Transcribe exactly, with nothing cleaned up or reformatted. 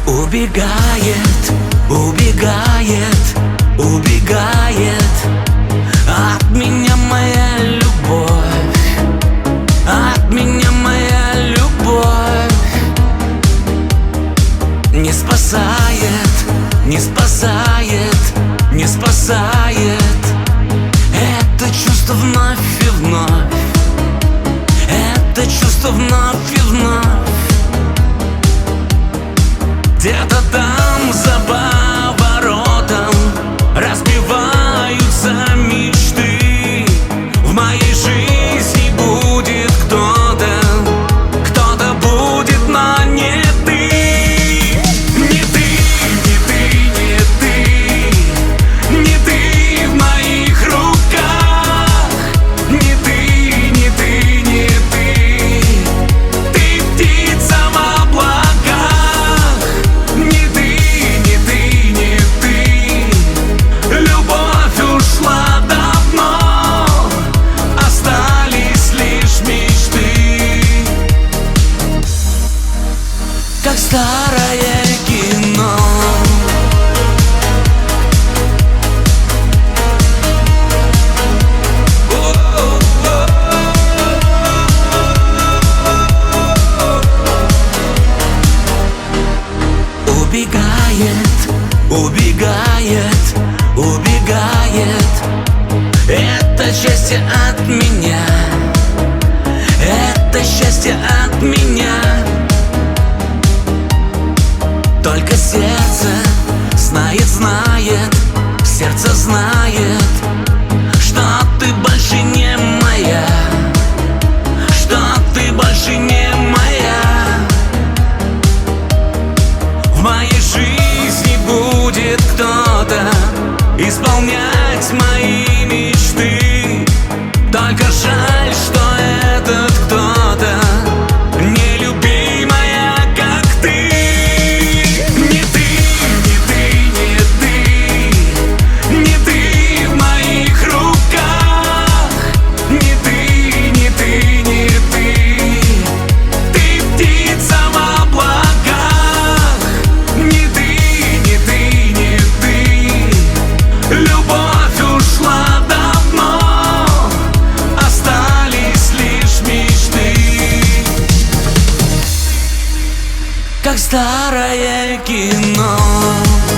Убегает, убегает, убегает от меня моя любовь, от меня моя любовь. Не спасает, не спасает, не спасает. Это чувство вновь и вновь, это чувство вновь и вновь. Где-то там за поворотом разбиваются мечты. В моей жизни будет кто-то, кто-то будет, но не ты. Не ты, не ты, не ты, не ты в моих руках. Не ты, не ты, не ты, ты птица в облаках. Как старое кино. Убегает, убегает, убегает. Это счастье от меня, это счастье от меня. Только сердце знает, знает, сердце знает, что ты больше не моя, что ты больше не моя. В моей жизни будет кто-то исполнять мои мечты. Только жаль, что этот кто-то как старое кино.